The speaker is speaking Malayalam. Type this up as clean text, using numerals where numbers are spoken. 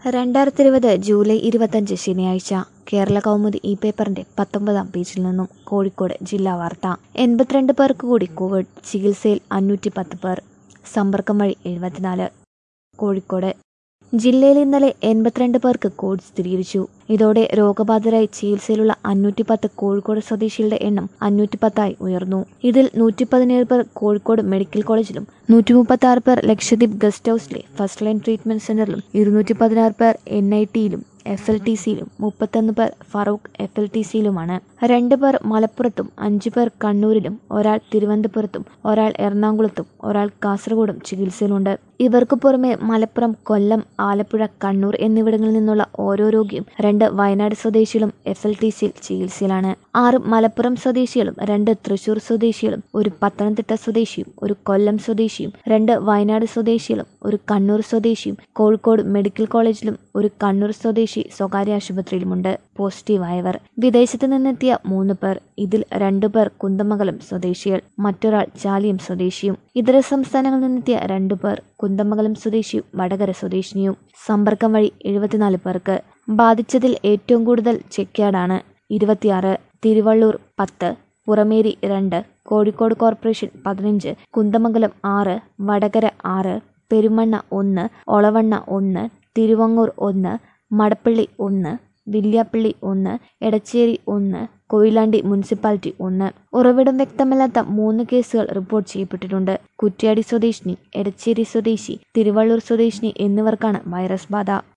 2020 ജൂലൈ 25 ശനിയാഴ്ച കേരള കൗമുദി ഈ പേപ്പറിന്റെ 19-ാം പേജിൽ നിന്നും കോഴിക്കോട് ജില്ലാ വാർത്ത. 82 പേർക്ക് കൂടി കോവിഡ്, ചികിത്സയിൽ 510 പേർ, സമ്പർക്കം വഴി 74. കോഴിക്കോട് ജില്ലയിൽ ഇന്നലെ 82 പേർക്ക് കോവിഡ് സ്ഥിരീകരിച്ചു. ഇതോടെ രോഗബാധിതരായി ചികിത്സയിലുള്ള 510 കോഴിക്കോട് സ്വദേശികളുടെ എണ്ണം 510 ഉയർന്നു. ഇതിൽ 117 പേർ കോഴിക്കോട് മെഡിക്കൽ കോളേജിലും 136 പേർ ലക്ഷദ്വീപ് ഗസ്റ്റ് ഹൌസിലെ ഫസ്റ്റ് ലൈൻ ട്രീറ്റ്മെന്റ് സെന്ററിലും 216 പേർ NIT-യിലും FLTC-യിലും 31 പേർ ഫറൂഖ് FLTC-യിലുമാണ്. 2 പേർ മലപ്പുറത്തും 5 പേർ കണ്ണൂരിലും ഒരാൾ തിരുവനന്തപുരത്തും ഒരാൾ എറണാകുളത്തും ഒരാൾ കാസർഗോഡും ചികിത്സയിലുണ്ട്. ഇവർക്ക് പുറമെ മലപ്പുറം, കൊല്ലം, ആലപ്പുഴ, കണ്ണൂർ എന്നിവിടങ്ങളിൽ നിന്നുള്ള ഓരോ രോഗിയും 2 വയനാട് സ്വദേശികളും FLTC-യിൽ ചികിത്സയിലാണ്. 6 മലപ്പുറം സ്വദേശികളും 2 തൃശൂർ സ്വദേശികളും 1 പത്തനംതിട്ട സ്വദേശിയും 1 കൊല്ലം സ്വദേശിയും 2 വയനാട് സ്വദേശികളും 1 കണ്ണൂർ സ്വദേശിയും കോഴിക്കോട് മെഡിക്കൽ കോളേജിലും 1 കണ്ണൂർ സ്വദേശി സ്വകാര്യ ആശുപത്രിയിലുമുണ്ട്. പോസിറ്റീവായവർ വിദേശത്ത് നിന്നെത്തിയ 3 പേർ. ഇതിൽ 2 പേർ കുന്ദമംഗലം സ്വദേശികൾ, മറ്റൊരാൾ ചാലിയം സ്വദേശിയും. ഇതര സംസ്ഥാനങ്ങളിൽ നിന്നെത്തിയ 2 പേർ കുന്ദമംഗലം സ്വദേശിയും വടകര സ്വദേശിനിയും. സമ്പർക്കം വഴി 74 പേർക്ക്. ബാധിച്ചതിൽ ഏറ്റവും കൂടുതൽ ചെക്യാടാണ് 26, തിരുവള്ളൂർ 10, പുറമേരി 2, കോഴിക്കോട് കോർപ്പറേഷൻ 15, കുന്ദമംഗലം 6, വടകര 6, പെരുമണ്ണ 1, ഒളവണ്ണ 1, തിരുവങ്ങൂർ 1, മടപ്പള്ളി 1, വില്യാപ്പള്ളി 1, എടച്ചേരി 1, കൊയിലാണ്ടി മുനിസിപ്പാലിറ്റി 1. ഉറവിടം വ്യക്തമല്ലാത്ത 3 കേസുകൾ റിപ്പോർട്ട് ചെയ്യപ്പെട്ടിട്ടുണ്ട്. കുറ്റ്യാടി സ്വദേശിനി, എടച്ചേരി സ്വദേശി, തിരുവള്ളൂർ സ്വദേശിനി എന്നിവർക്കാണ് വൈറസ് ബാധ.